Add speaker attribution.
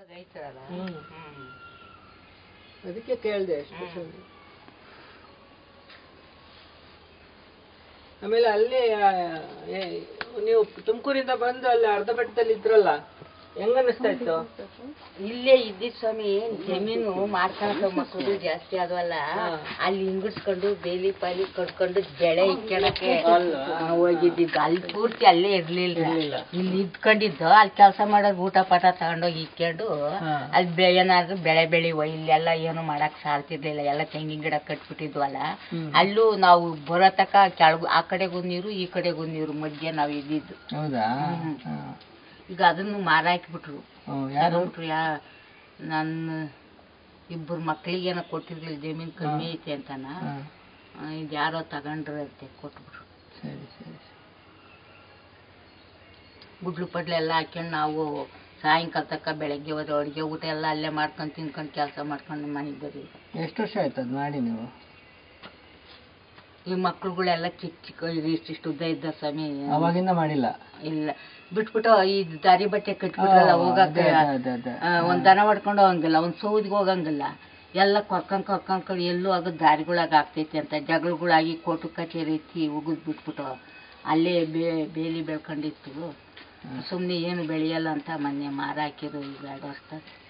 Speaker 1: ಅದಕ್ಕೆ ಕೇಳಿದೆ ಅಷ್ಟು. ಆಮೇಲೆ ಅಲ್ಲಿ ನೀವು ತುಮಕೂರಿಂದ ಬಂದು ಅಲ್ಲಿ ಅರ್ಧ ಬೆಟ್ಟದಲ್ಲಿ ಇದ್ರಲ್ಲ, ಹೆಂಗ ಅನಿಸ್ತಾ ಇತ್ತು?
Speaker 2: ಇಲ್ಲೇ ಇದ್ದಿದ್ ಸ್ವಾಮಿ, ಜಮೀನು ಮಾಡ್ಕೊಂಡು ಮಕ್ಕಳು ಜಾಸ್ತಿ ಆದವಲ್ಲ, ಅಲ್ಲಿ ಹಿಂಗಿಡ್ಸ್ಕೊಂಡು ಬೇಲಿ ಪಾಲಿ ಕಟ್ಕೊಂಡು ಬೆಳೆ ಇಕ್ಕಣಕ್ಕೆ ಹೋಗಿದ್ದಿದ್ದು. ಅಲ್ಲಿ ಪೂರ್ತಿ ಅಲ್ಲೇ ಇರ್ಲಿಲ್ಲ, ಇಲ್ಲಿ ಇದ್ಕೊಂಡಿದ್ದು. ಅಲ್ಲಿ ಕೆಲಸ ಮಾಡೋದು ಊಟ ಪಾಠ ತಗೊಂಡೋಗಿ ಇಕ್ಕೊಂಡು ಅಲ್ಲಿ ಏನಾದ್ರು ಬೆಳೆ ಬೆಳಿವ. ಇಲ್ಲೆಲ್ಲ ಏನು ಮಾಡಕ್ ಸಾಲ್ತಿರ್ಲಿಲ್ಲ, ಎಲ್ಲ ತೆಂಗಿನ ಗಿಡ ಕಟ್ಬಿಟ್ಟಿದ್ವಲ್ಲ. ಅಲ್ಲೂ ನಾವು ಬರೋ ತಕ ಕೆಳಗು ಆ ಕಡೆಗೂ ನೀರು ಈ ಕಡೆಗೂ ನೀರು ಮಧ್ಯೆ ನಾವು ಇದ್ದಿದ್ದು. ಈಗ ಅದನ್ನು ಮಾರಾಕ್ಬಿಟ್ರು. ನನ್ನ ಇಬ್ಬರು ಮಕ್ಳಿಗೇನೋ ಕೊಟ್ಟಿರ್ಲಿಲ್ಲ, ಜಮೀನು ಕಮ್ಮಿ ಐತೆ ಅಂತಾನ. ಇದು ಯಾರೋ ತಗೊಂಡ್ರಂತೆ, ಕೊಟ್ಬಿಟ್ರು. ಗುಡ್ಲು ಪಡ್ಲೆ ಎಲ್ಲ ಹಾಕ್ಯಂಡು ನಾವು ಸಾಯಂಕಾಲ ತಕ್ಕ ಬೆಳಗ್ಗೆ ಹೋದ್ರೆ ಅಡುಗೆ ಊಟ ಎಲ್ಲ ಅಲ್ಲೇ ಮಾಡ್ಕೊಂಡು ತಿನ್ಕೊಂಡು ಕೆಲಸ ಮಾಡ್ಕೊಂಡು ಮನೆಗೆ ಬರೀ.
Speaker 1: ಎಷ್ಟು ವರ್ಷ ಆಯ್ತು ಅದು ಮಾಡಿ ನೀವು?
Speaker 2: ಈ ಮಕ್ಳುಗಳೆಲ್ಲ ಚಿಕ್ಕ ಚಿಕ್ಕ ಇಷ್ಟಿಷ್ಟು ಉದ್ದ ಇದ್ದ ಸ್ವಾಮಿ.
Speaker 1: ಅವಾಗಿಂದ ಮಾಡಿಲ್ಲ?
Speaker 2: ಇಲ್ಲ, ಬಿಟ್ಬಿಟ್ಟು ಈ ದಾರಿ ಬಟ್ಟೆ ಕಟ್ಬಿಟ್ರಲ್ಲ, ಹೋಗಕ್ಕೆ ಒಂದ್ ದನ ಹೊಡ್ಕೊಂಡು ಹೋಗಂಗಿಲ್ಲ, ಒಂದ್ ಸೌದಿಗೆ ಹೋಗಂಗಿಲ್ಲ. ಎಲ್ಲ ಕೊರ್ಕೊಂಡು ಎಲ್ಲೂ ಆಗೋದು ದಾರಿಗಳಾಗ ಆಗ್ತೈತಿ ಅಂತ ಜಗಳಗಳಾಗಿ ಕೋರ್ಟು ಕಚೇರಿ ಐತಿ ಉಗಿದ್ ಬಿಟ್ಬಿಟ್ಟು ಅಲ್ಲೇ ಬೇಲಿ ಬೆಳ್ಕೊಂಡಿತ್ತು. ಸುಮ್ಮನೆ ಏನು ಬೆಳೆಯಲ್ಲ ಅಂತ ಮೊನ್ನೆ ಮಾರ ಹಾಕಿದ್ರು. ಈಗ 2 ವರ್ಷ